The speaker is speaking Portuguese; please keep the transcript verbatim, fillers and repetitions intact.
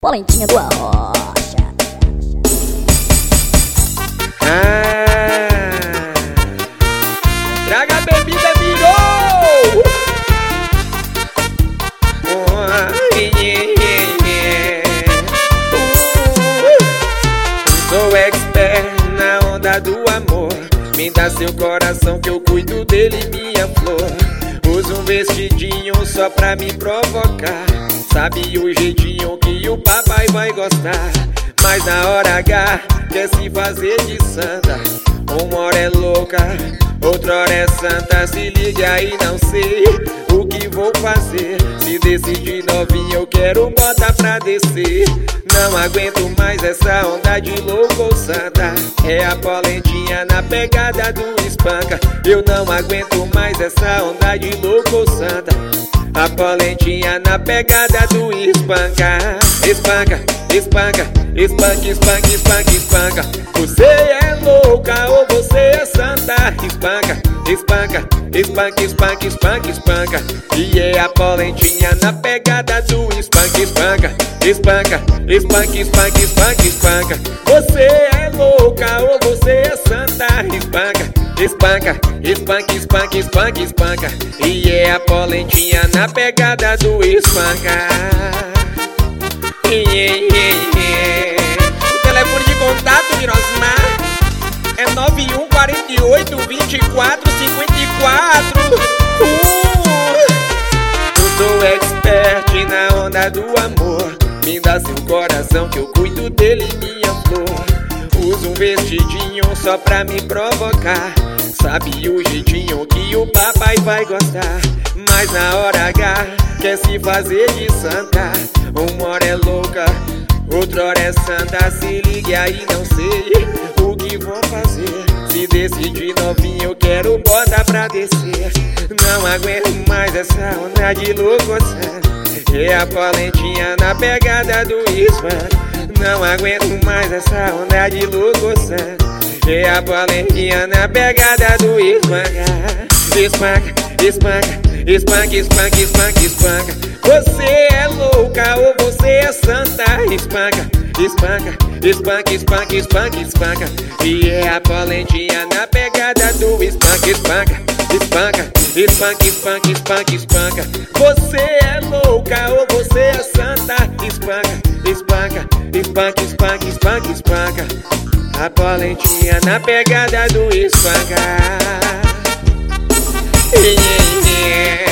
Polentinha do Arrocha. Ah, traga a bebida, virou! Oh, yeah, yeah. Uh, sou expert na onda do amor. Me dá seu coração que eu cuido dele, minha flor. Usa um vestidinho só pra me provocar. Sabe o jeitinho que o papai vai gostar. Mas na hora H quer se fazer de santa. Uma hora é louca, outra hora é santa. Se liga aí, não sei o que vou fazer. Se decidir novinho eu quero botar pra descer. Não aguento mais essa onda de louco ou santa. É a polentinha na pegada do espanca. Eu não aguento mais essa onda de louco ou santa. A polentinha na pegada do espanca. Espanca, espanca, espanca, espanca, espanca, espanca. Você é louca ou você é santa? Espanca, espanca, espanca, espanca, espanca, espanca. E é a polentinha na pegada do espanca, espanca, espanca, espanca, espanca, espanca, espanca. Você é louca ou você é santa? Espanca, espanca, espanca, espanca, espanca, espanca. E é a polentinha na pegada do espanca. Yeah, yeah, yeah. O telefone de contato, Mirosmar, é nove um quatro oito, vinte e quatro, cinquenta e quatro. uh! Eu sou expert na onda do amor. Me dá seu coração que eu cuido dele, minha flor. Usa um vestidinho só pra me provocar. Sabe o jeitinho que o papai vai gostar. Mas na hora H quer se fazer de santa. Uma hora é louca, outra hora é santa. Se ligue aí, não sei o que vou fazer. Se decidir novinho eu quero botar pra descer. Não aguento mais essa onda de louco santa. É a polentinha na pegada do espanca. Não aguento mais essa onda de louco santa. É a polentinha na pegada do espanca. Espanca, espanca, espanca, espanca, espanca, espanca. Você é louca ou você é santa? Espanca, espanca, espanca, espanca, espanca, espanca. E é a polentinha na pegada do espanca, espanca, espanca, espanca, espanca, espanca, espanca. Você é louca ou você é santa? Espanca, espanca, espanca, espanca, espanca, espanca. A polentinha na pegada do espanca. Yeah, yeah.